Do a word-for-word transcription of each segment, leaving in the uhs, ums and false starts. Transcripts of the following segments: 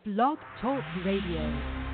Blog Talk Radio.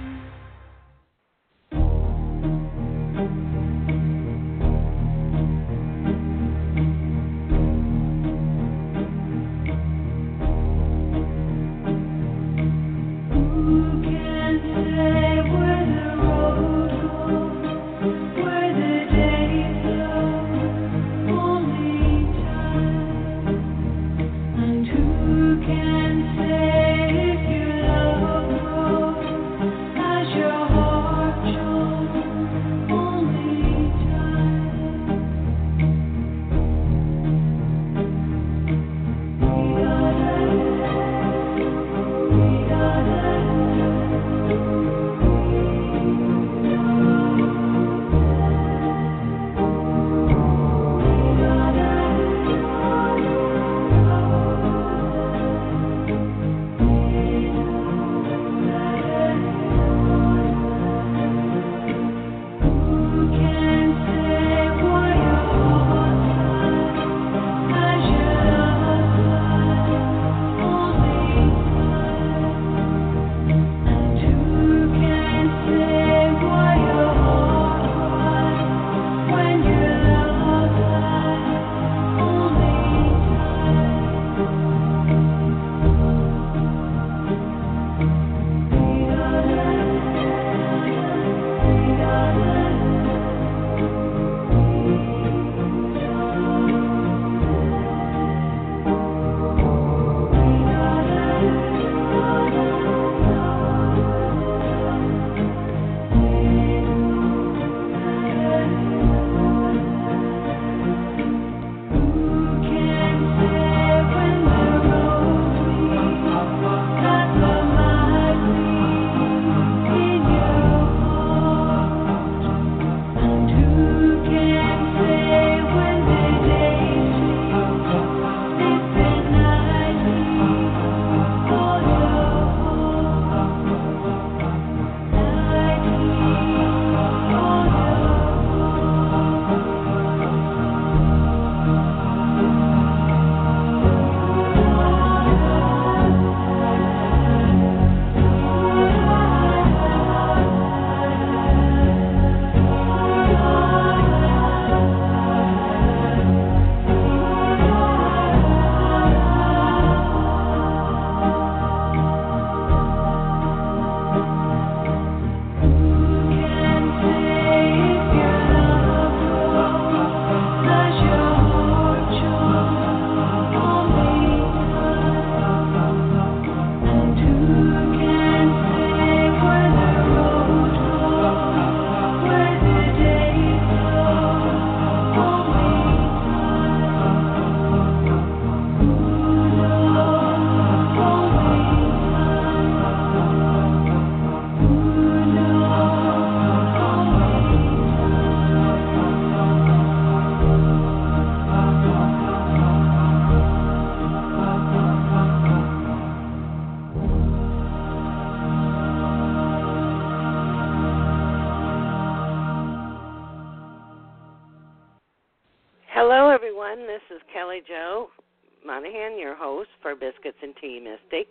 Hello, everyone. This is Kelly Jo Monahan, your host for Biscuits and Tea Mystic.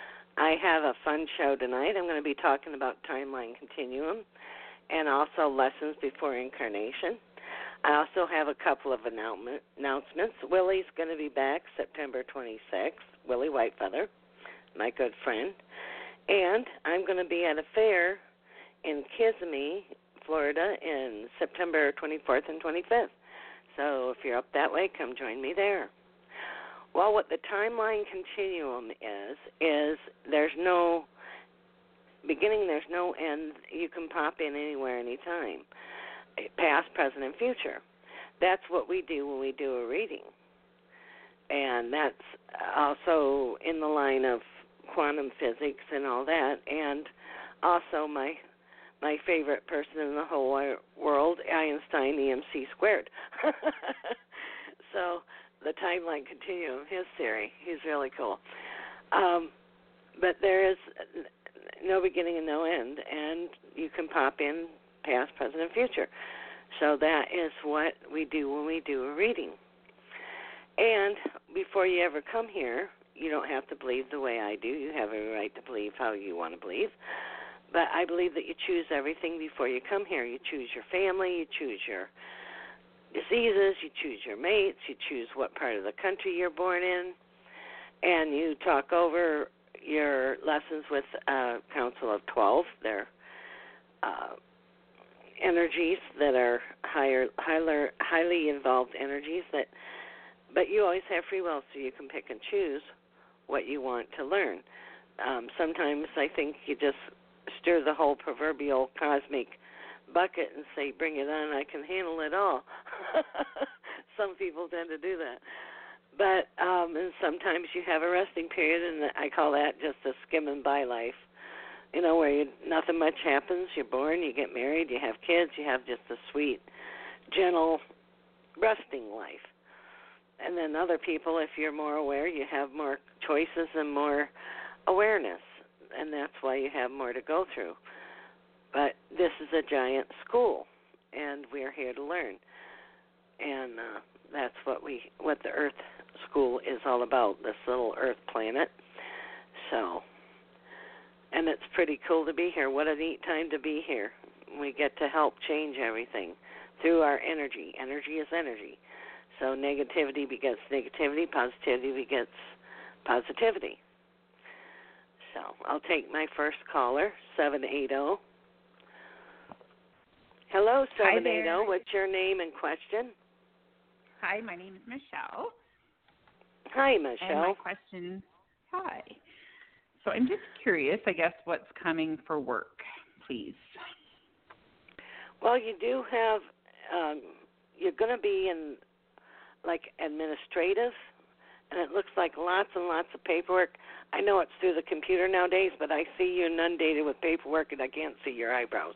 I have a fun show tonight. I'm going to be talking about Timeline Continuum and also Lessons Before Incarnation. I also have a couple of announcements. Willie's going to be back September twenty-sixth, Willie Whitefeather, my good friend. And I'm going to be at a fair in Kissimmee, Florida, in September twenty-fourth and twenty-fifth. So if you're up that way, come join me there. Well, what the timeline continuum is, is there's no beginning, there's no end. You can pop in anywhere, anytime, past, present, and future. That's what we do when we do a reading. And that's also in the line of quantum physics and all that. And also my my favorite person in the whole world, Einstein, E M C squared. So the timeline continuum, his theory, he's really cool. Um, but there is no beginning and no end, and you can pop in past, present, and future. So that is what we do when we do a reading. And before you ever come here, you don't have to believe the way I do. You have a right to believe how you want to believe. But I believe that you choose everything before you come here. You choose your family, you choose your diseases, you choose your mates, you choose what part of the country you're born in, and you talk over your lessons with a council of twelve. They're uh, energies that are higher, higher, highly involved energies that, but you always have free will, so you can pick and choose what you want to learn. Um, sometimes I think you just stir the whole proverbial cosmic bucket and say, bring it on, I can handle it all. Some people tend to do that. But um, and sometimes you have a resting period, and I call that just a skimming by life. You know, where you, nothing much happens. You're born, you get married, you have kids, you have just a sweet, gentle, resting life. And then other people, if you're more aware, you have more choices and more awareness, and that's why you have more to go through. But this is a giant school, and we're here to learn. And uh, that's what we, what the Earth School is all about, this little Earth planet. So, and it's pretty cool to be here. What a neat time to be here. We get to help change everything through our energy. Energy is energy. So negativity begets negativity, positivity begets positivity. So I'll take my first caller, seven eighty. Hello, seven eighty. What's your name and question? Hi, my name is Michelle. Hi, Michelle. And my question, hi. So I'm just curious, I guess, what's coming for work, please? Well, you do have, um, you're going to be in, like, administrative, and it looks like lots and lots of paperwork. I know it's through the computer nowadays, but I see you inundated with paperwork, and I can't see your eyebrows.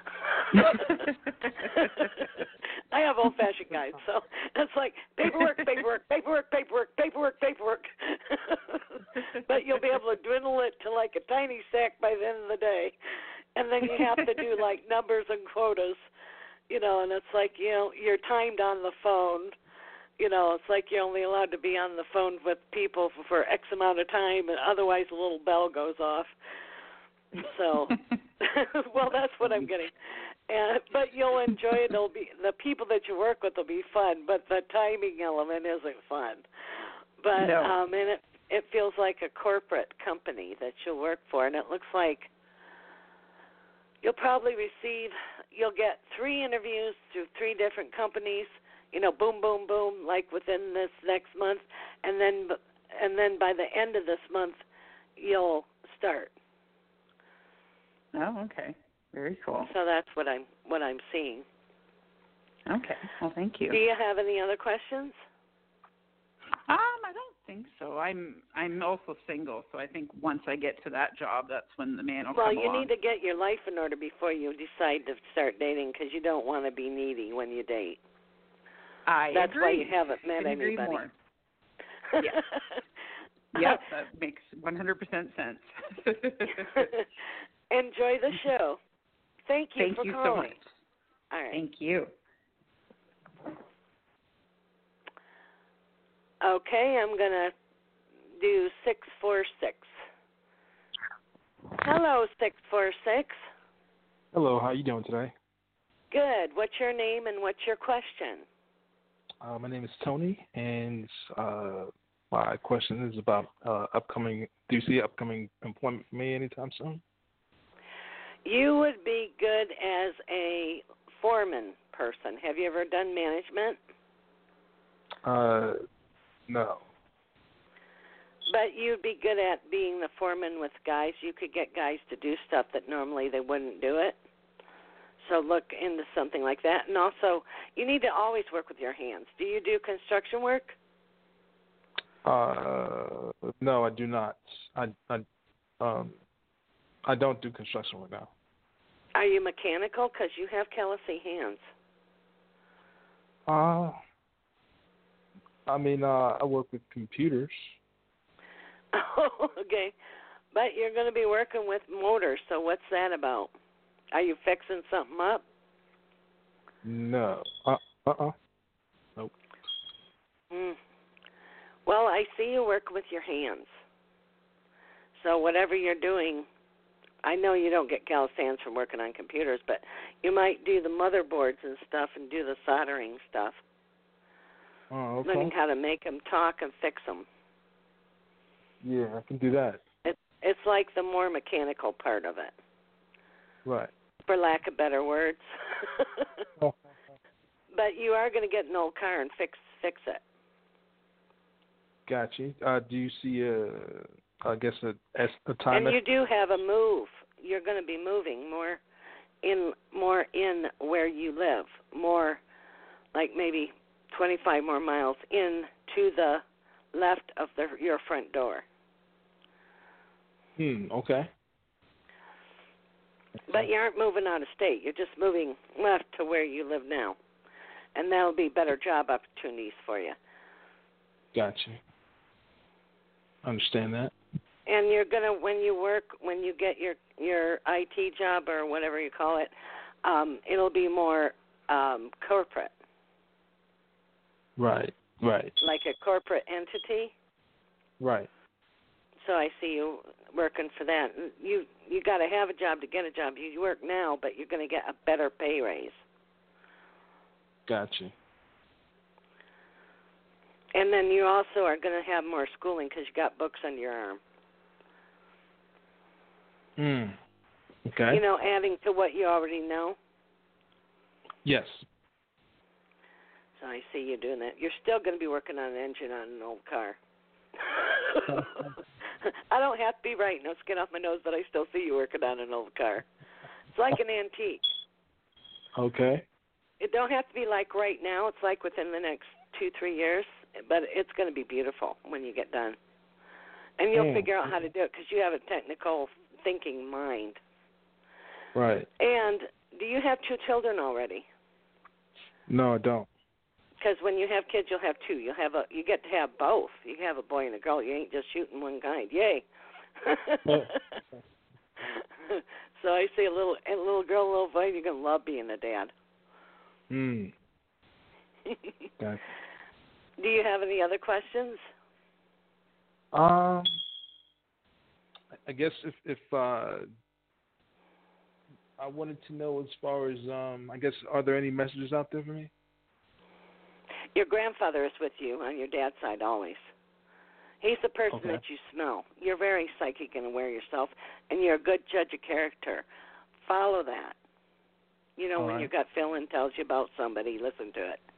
I have old-fashioned guys, so it's like paperwork, paperwork, paperwork, paperwork, paperwork, paperwork. But you'll be able to dwindle it to like a tiny sack by the end of the day. And then you have to do like numbers and quotas, you know, and it's like, you know, you're timed on the phone. You know, it's like you're only allowed to be on the phone with people for, for X amount of time, and otherwise a little bell goes off. So, well, that's what I'm getting. And, but you'll enjoy it. It'll be, the people that you work with will be fun, but the timing element isn't fun. But no. um, and it it feels like a corporate company that you'll work for, and it looks like you'll probably receive, you'll get three interviews through three different companies. You know, boom, boom, boom, like within this next month, and then and then by the end of this month, you'll start. Oh, okay. Very cool. So that's what I'm what I'm seeing. Okay. Well, thank you. Do you have any other questions? Um, I don't think so. I'm I'm also single, so I think once I get to that job, that's when the man will well, come along. Well, you need to get your life in order before you decide to start dating, because you don't want to be needy when you date. I That's agree. why you haven't met I agree anybody. More. Yes. Yep, that makes one hundred percent sense. Enjoy the show. Thank you Thank for you calling. so much. All right. Thank you. Okay, I'm going to do six four six. Hello, six four six. Hello, how you doing today? Good. What's your name and what's your question? Uh, my name is Tony, and uh, my question is about uh, upcoming, do you see upcoming employment for me anytime soon? You would be good as a foreman person. Have you ever done management? Uh, no. But you'd be good at being the foreman with guys. You could get guys to do stuff that normally they wouldn't do it. So look into something like that. And also, you need to always work with your hands. Do you do construction work? Uh, no, I do not. I, I, um, I don't do construction right now. Are you mechanical? Because you have callousy hands. Uh, I mean, uh, I work with computers. Oh, okay. But you're going to be working with motors, so what's that about? Are you fixing something up? No. Uh, uh-uh. Nope. Hmm. Well, I see you work with your hands. So whatever you're doing, I know you don't get callous hands from working on computers, but you might do the motherboards and stuff and do the soldering stuff. Oh, okay. Learning how to make them talk and fix them. Yeah, I can do that. It, it's like the more mechanical part of it. Right. For lack of better words. Oh. But you are going to get an old car and fix fix it. Gotcha. Uh, do you see a, I guess a, a time? And you do have a move. You're going to be moving more in more in where you live, more like maybe twenty-five more miles in to the left of the, your front door. Hmm. Okay. But you aren't moving out of state. You're just moving left to where you live now. And that'll be better job opportunities for you. Gotcha. Understand that. And you're going to, when you work, when you get your, your I T job or whatever you call it, um, it'll be more um, corporate. Right, right. Like a corporate entity. Right. So I see you working for that. You you got to have a job to get a job. You work now, but you're going to get a better pay raise. Gotcha. And then you also are going to have more schooling because you got books under your arm. Hmm. Okay. You know, adding to what you already know. Yes. So I see you doing that. You're still going to be working on an engine on an old car. I don't have to be right. No skin off my nose, but I still see you working on an old car. It's like an antique. Okay. It don't have to be like right now. It's like within the next two, three years. But it's going to be beautiful when you get done. And you'll mm. figure out how to do it because you have a technical thinking mind. Right. And do you have two children already? No, I don't. Because when you have kids, you'll have two. You have a, you get to have both. You have a boy and a girl. You ain't just shooting one kind. Yay! So I see a little, a little girl, a little boy. You're gonna love being a dad. Hmm. Okay. Do you have any other questions? Um, I guess if if uh, I wanted to know as far as um, I guess are there any messages out there for me? Your grandfather is with you on your dad's side always. He's the person Okay. that you smell. You're very psychic and aware yourself, and you're a good judge of character. Follow that. You know, All when right. your gut feeling tells you about somebody, listen to it.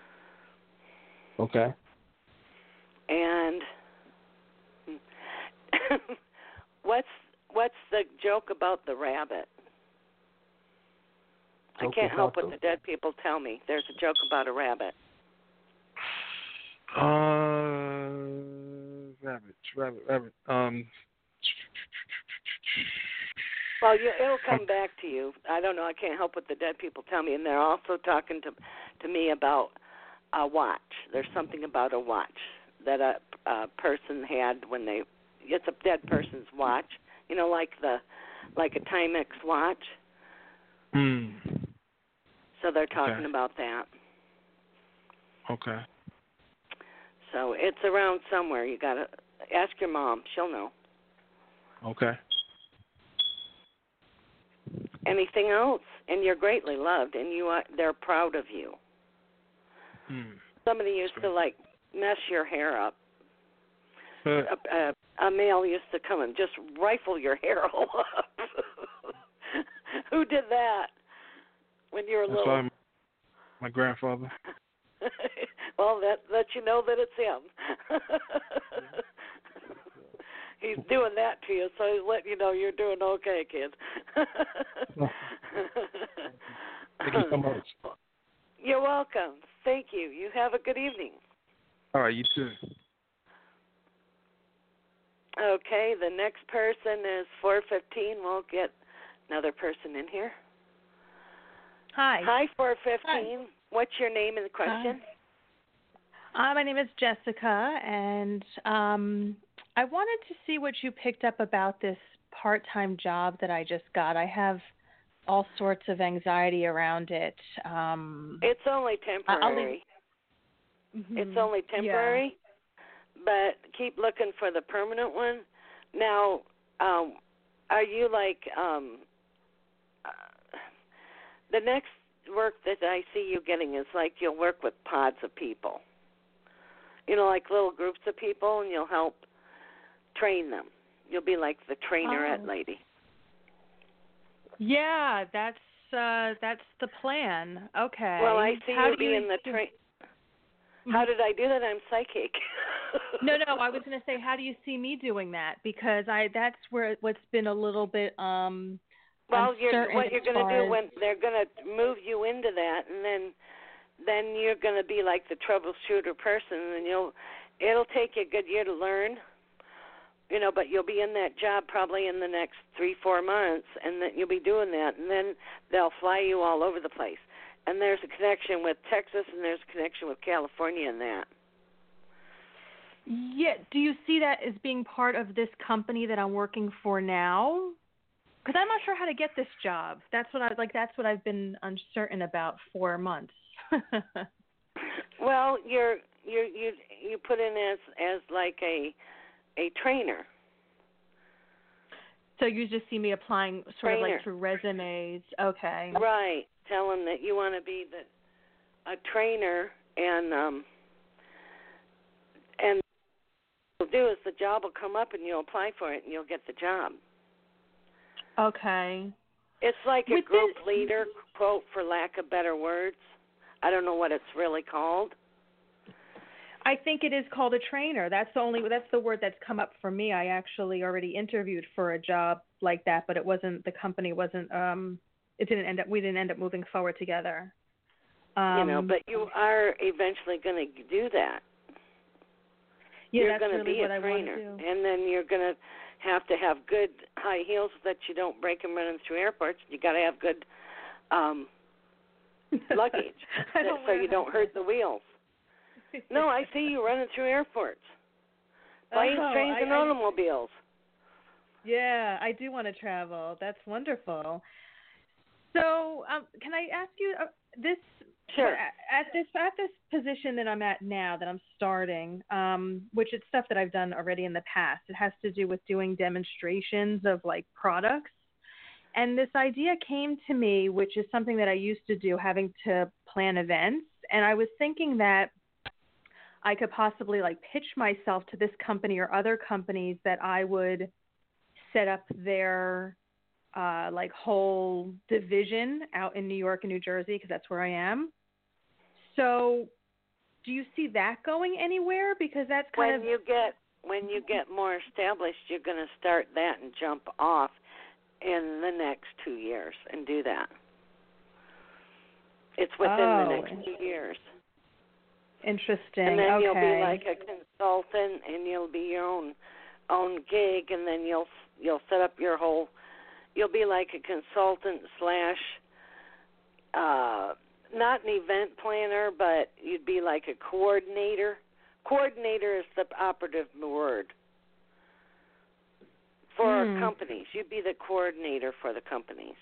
Okay. And what's what's the joke about the rabbit? Joke I can't help about what the- the dead people tell me. There's a joke about a rabbit. Uh, rabbit, rabbit, rabbit. Um. Well, you, it'll come back to you. I don't know. I can't help what the dead people tell me. And they're also talking to to me about a watch. There's something about a watch that a, a person had when they. It's a dead person's watch. You know, like the like a Timex watch. Hmm. So they're talking Okay. about that. Okay. So it's around somewhere. You gotta ask your mom. She'll know. Okay. Anything else? And you're greatly loved, and you are, they're proud of you. Hmm. Somebody used to like mess your hair up. Uh, A, a, a male used to come and just rifle your hair all up. Who did that when you were That's little? why I'm, my grandfather. Well, that lets you know that it's him. He's doing that to you, so he's letting you know you're doing okay, kid. Thank you so much. You're welcome. Thank you. You have a good evening. All right, you too. Okay, the next person is four fifteen. We'll get another person in here. Hi. Hi, four fifteen. What's your name and the question? Hi. Uh, my name is Jessica, and um, I wanted to see what you picked up about this part-time job that I just got. I have all sorts of anxiety around it. Um, It's only I'll temporary. leave- It's only temporary, Yeah. but keep looking for the permanent one. Now, um, are you like um, uh, the next work that I see you getting is like you'll work with pods of people. You know, like little groups of people, and you'll help train them. You'll be like the trainer-ette Oh. lady. Yeah, that's uh, that's the plan. Okay. Well, I see How you do you being the train. How did I do that? I'm psychic. No, no, I was going to say, how do you see me doing that? Because I that's where what's been a little bit um well, you're, uncertain what you're as going to far do as- when they're going to move you into that, and then then you're going to be like the troubleshooter person, and you'll it'll take you a good year to learn, you know, but you'll be in that job probably in the next three, four months, and then you'll be doing that, and then they'll fly you all over the place. And there's a connection with Texas, and there's a connection with California in that. Yeah, do you see that as being part of this company that I'm working for now? Because I'm not sure how to get this job. That's what I like. That's what I've been uncertain about for months. Well, you're you're you you put in as as like a a trainer. So you just see me applying sort of Trainer. like through resumes. Okay. Right. Tell them that you want to be the a trainer, and um and what you'll do is the job will come up, and you'll apply for it, and you'll get the job. Okay. It's like a With group this- leader, quote, for lack of better words. I don't know what it's really called. I think it is called a trainer. That's the only that's the word that's come up for me. I actually already interviewed for a job like that, but it wasn't the company wasn't um it didn't end up we didn't end up moving forward together. Um, you know, but you are eventually going to do that. yeah, you're that's going to really be what a I trainer, want to do. and then you're going to have to have good high heels so that you don't break them running through airports. You got to have good um, luggage I that, don't so wear you don't high hurt the wheels. No, I see you running through airports, planes, Oh, trains, I- and I- automobiles. Yeah, I do want to travel. That's wonderful. So, um, can I ask you uh, this? Sure. At this at this position that I'm at now, that I'm starting, um, which is stuff that I've done already in the past. It has to do with doing demonstrations of like products. And this idea came to me, which is something that I used to do, having to plan events. And I was thinking that I could possibly like pitch myself to this company or other companies that I would set up their uh, like whole division out in New York and New Jersey, because that's where I am. So, do you see that going anywhere? Because that's kind When of you get when you get more established, you're going to start that and jump off in the next two years and do that. It's within Oh. the next two years. interesting. And then okay. you'll be like a consultant, and you'll be your own own gig, and then you'll you'll set up your whole. You'll be like a consultant slash, uh, not an event planner, but you'd be like a coordinator. Coordinator is the operative word for Hmm. companies. You'd be the coordinator for the companies.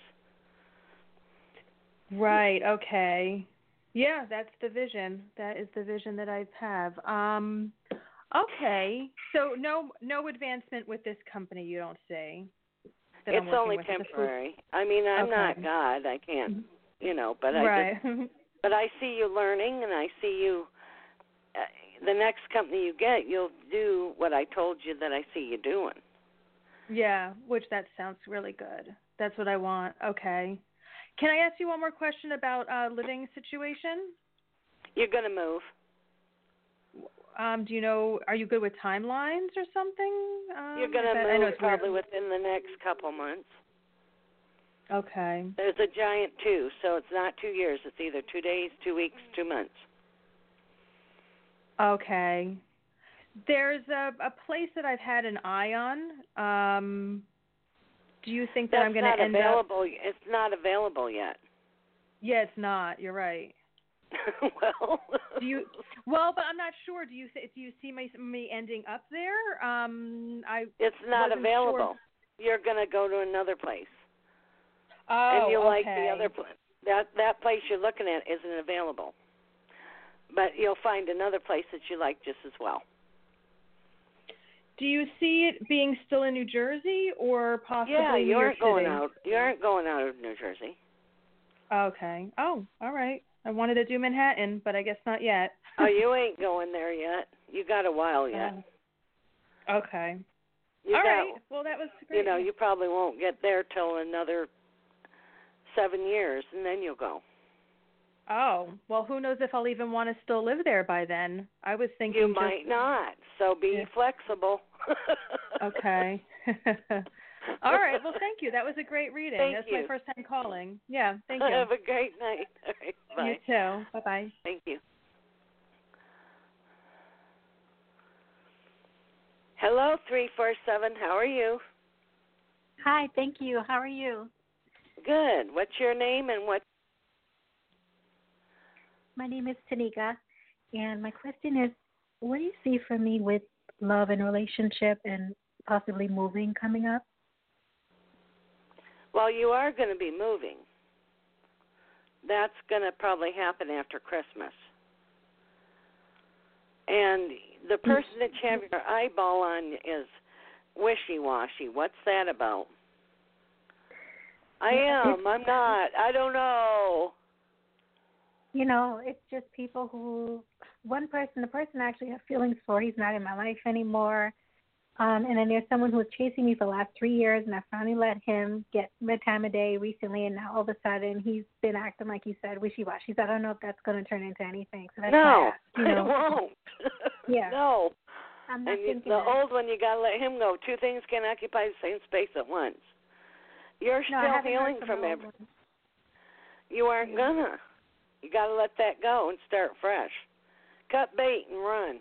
Right. Okay. Yeah, that's the vision. That is the vision that I have. Um, okay. So no no advancement with this company, you don't see. That I'm It's working only with. It's a food- temporary. I mean, I'm Okay. not God. I can't, you know, but I right. just, but I see you learning, and I see you. Uh, the next company you get, you'll do what I told you that I see you doing. Yeah, which that sounds really good. That's what I want. Okay. Can I ask you one more question about uh, living situation? You're going to move. Um, do you know? Are you good with timelines or something? Um, You're going is to that- I know move it's weird. probably within the next couple months. Okay. There's a giant two, so it's not two years. It's either two days, two weeks, two months. Okay. There's a a place that I've had an eye on. Um, do you think that That's I'm going to not end up? available. It's not available yet. Yeah, it's not. You're right. well, Do you? Well, but I'm not sure. Do you th- do you see me me ending up there? Um, I. it's not wasn't available. sure. You're going to go to another place. Oh, and you'll okay. like the other place. That that place you're looking at isn't available, but you'll find another place that you like just as well. do you see it being still in New Jersey or possibly Yeah, New you York aren't going City? out. You aren't going out of New Jersey. Okay. Oh, all right. I wanted to do Manhattan, but I guess not yet. Oh, you ain't going there yet. You got a while yet. Uh, okay. You all got, right. Well, that was great. You know, you probably won't get there till another seven years, and then you'll go. Oh, well, who knows if I'll even want to still live there by then. I was thinking You just... might not, so be yeah. flexible. Okay. All right. Well, thank you. That was a great reading. Thank That's you. my first time calling. Yeah, thank you. Have a great night. All right, bye. You too. Bye-bye. Thank you. Hello, three four seven. How are you? Hi, thank you. How are you? Good. What's your name and what? My name is Tanika, and my question is, what do you see for me with love and relationship and possibly moving coming up? Well, you are going to be moving. That's going to probably happen after Christmas. And the person that you have your eyeball on is wishy-washy. What's that about? I am. I'm not. I don't know. You know, it's just people who, one person, the person I actually have feelings for, he's not in my life anymore. Um, and then there's someone who was chasing me for the last three years, and I finally let him get my time of day recently, and now all of a sudden he's been acting like you said, wishy-washy. So I don't know if that's going to turn into anything. So that's no, why I asked, you know. it won't. Yeah. No. I'm not and you, thinking the that. old one, you got to let him go. Two things can occupy the same space at once. You're no, still healing from, from everything. You aren't yeah. gonna. You got to let that go and start fresh. Cut bait and run.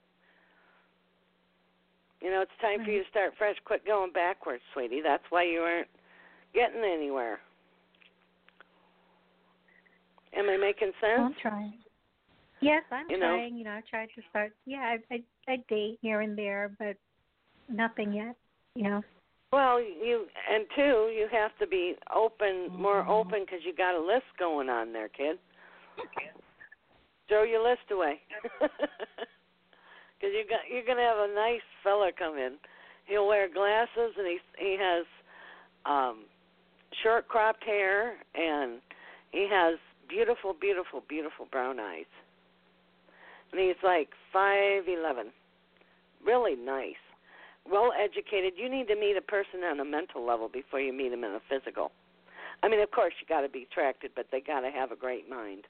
You know, it's time right. for you to start fresh. Quit going backwards, sweetie. That's why you aren't getting anywhere. Am I making sense? Well, I'm trying. Yes, I'm you trying. Know? You know, I tried to start. Yeah, I, I I date here and there, but nothing yet. You know. Well, you and two, you have to be open, more open, because you got a list going on there, kid. Throw your list away, because you got you're gonna have a nice fella come in. He'll wear glasses, and he he has um, short cropped hair, and he has beautiful, beautiful, beautiful brown eyes. And he's like five eleven, really nice, well educated. You need to meet a person on a mental level before you meet him in a physical. I mean, of course, you got to be attracted, but they got to have a great mind.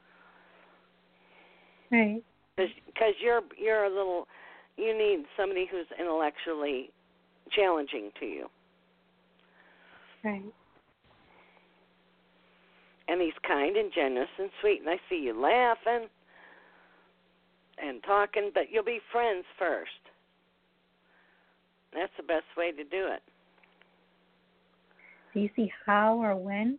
Right. Because you're you're a little, you need somebody who's intellectually challenging to you. Right. And he's kind and generous and sweet, and I see you laughing and talking, but you'll be friends first. That's the best way to do it. Do you see how or when?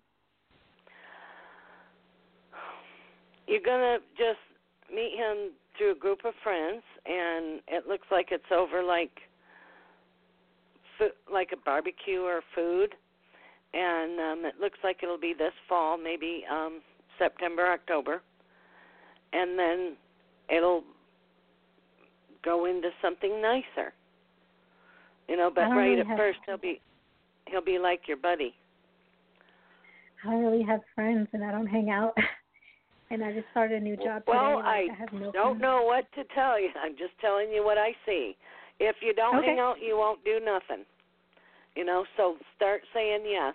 You're going to just meet him through a group of friends, and it looks like it's over like food, like a barbecue or food, and um, it looks like it'll be this fall, maybe um, September, October, and then it'll go into something nicer. You know, but right really at have, first he'll be he'll be like your buddy. I don't really have friends, and I don't hang out. And I just started a new job well, today. Like, I, I have no don't friends. know what to tell you. I'm just telling you what I see. If you don't okay. hang out, you won't do nothing. You know, so start saying yes.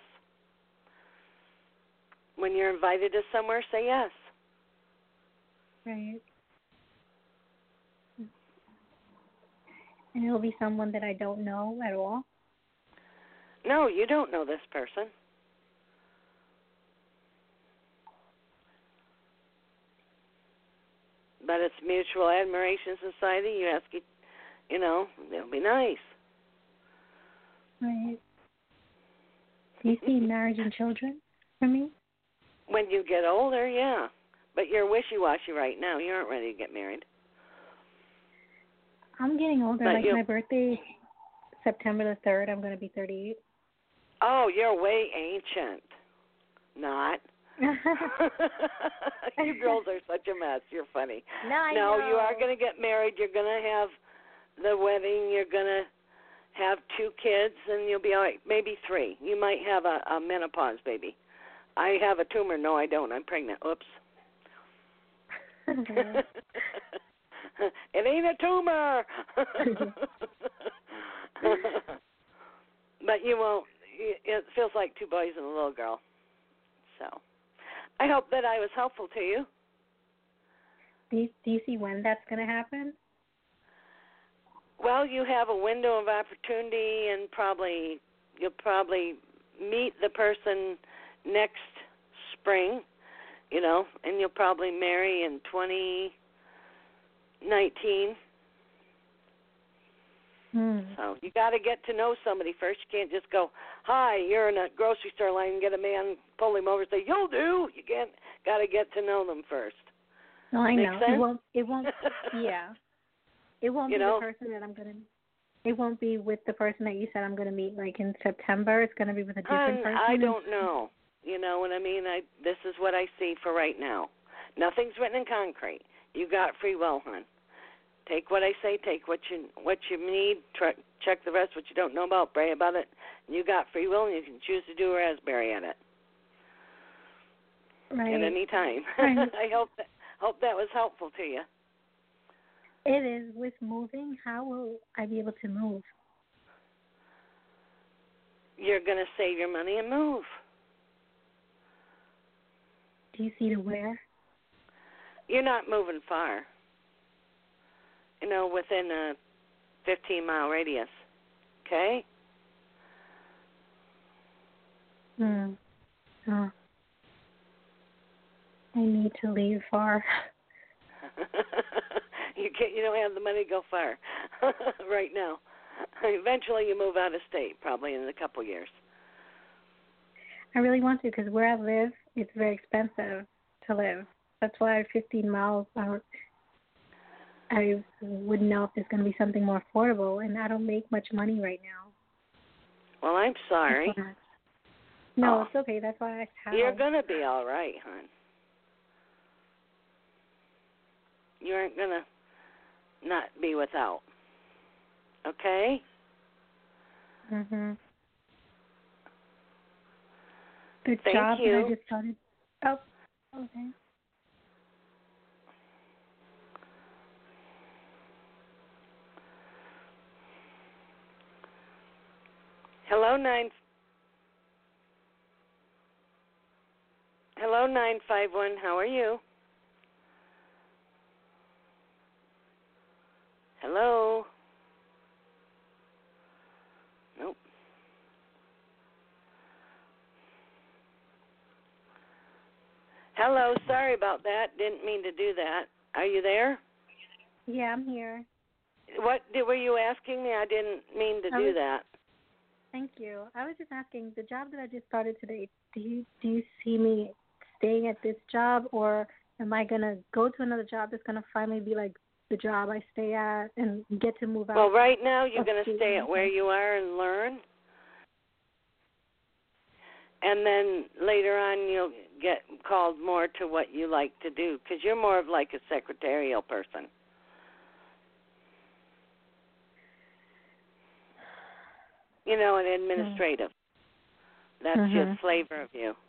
When you're invited to somewhere, say yes. Right. And it'll be someone that I don't know at all? No, you don't know this person. But it's Mutual Admiration Society. You ask it, you know, they'll be nice. Right. Do you see marriage and children for me? When you get older, yeah. But you're wishy-washy right now. You aren't ready to get married. I'm getting older. But like you... my birthday, September the third, I'm going to be thirty-eight. Oh, you're way ancient. Not. You girls are such a mess. You're funny. No, I no know. you are going to get married. You're going to have the wedding, you're going to have two kids, and you'll be all right. Maybe three. You might have a, a menopause baby. I have a tumor. No, I don't. I'm pregnant. Oops. It ain't a tumor. But you won't. It feels like two boys and a little girl. So I hope that I was helpful to you. Do you, do you see when that's going to happen? Well, you have a window of opportunity, and probably you'll probably meet the person next spring, you know, and you'll probably marry in twenty nineteen. Hmm. So you got to get to know somebody first. You can't just go, hi, you're in a grocery store line and get a man, pull him over and say, you'll do. You can't, got to get to know them first. No, I Make know. sense? It won't, it won't, yeah. It won't You be know? the person that I'm going to, it won't be with the person that you said I'm going to meet, like, in September. It's going to be with a different Um, person. I don't know. You know what I mean? I This is what I see for right now. Nothing's written in concrete. You got free will, hon. Take what I say. Take what you what you need. Try, check the rest. What you don't know about, pray about it. You got free will, and you can choose to do raspberry at it Right. at any time. Right. I hope that hope that was helpful to you. It is. With moving, how will I be able to move? You're going to save your money and move. Do you see to where? You're not moving far. You know, within a fifteen-mile radius. Okay? Hmm. Oh. I need to leave far. you can't. You don't have the money to go far right now. Eventually, you move out of state, probably in a couple years. I really want to, because where I live, it's very expensive to live. That's why fifteen miles out. I wouldn't know if there's going to be something more affordable, and I don't make much money right now. Well, I'm sorry. No, Oh. it's okay. That's why I asked how. You're going to be all right, hon. You aren't going to not be without. Okay? Mhm. The Thank job you. that I just started. Oh, okay. Hello, nine. Hello, nine five one. How are you? Hello. Nope. Hello. Sorry about that. Didn't mean to do that. Are you there? Yeah, I'm here. What did, were you asking me? I didn't mean to I do was- that. Thank you. I was just asking, the job that I just started today, do you do you see me staying at this job, or am I going to go to another job that's going to finally be like the job I stay at and get to move out? Well, right now you're of going to state stay and at where you are and learn. And then later on you'll get called more to what you like to do, because you're more of like a secretarial person. You know, an administrative. That's Mhm. just flavor of you.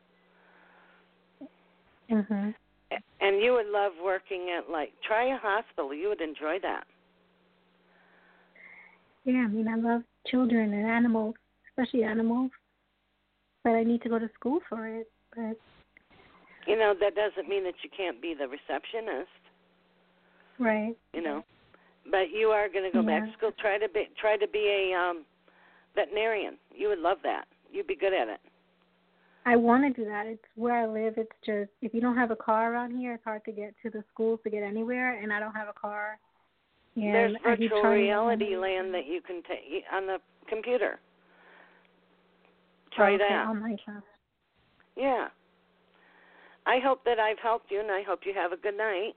Mhm. And you would love working at, like, try a hospital. You would enjoy that. Yeah, I mean, I love children and animals, especially animals. But I need to go to school for it. But You know, that doesn't mean that you can't be the receptionist, right. you know. But you are going to go back Yeah. to school. Try to be try to be a um, veterinarian. You would love that. You'd be good at it. I want to do that. It's where I live. It's just, if you don't have a car around here, it's hard to get to the schools to get anywhere, and I don't have a car. And There's I keep virtual trying to- reality land that you can take on the computer. Try okay, that. online class. Yeah. I hope that I've helped you, and I hope you have a good night.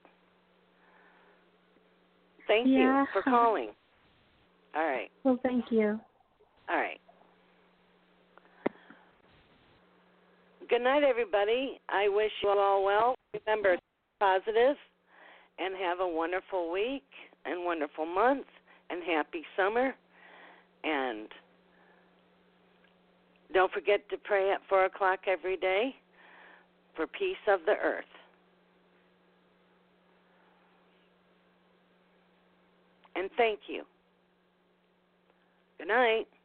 Thank Yeah. you for calling. All right. Well, thank you. All right. Good night, everybody. I wish you all well. Remember, stay positive, and have a wonderful week and wonderful month and happy summer. And don't forget to pray at four o'clock every day for peace of the earth. And thank you. Good night.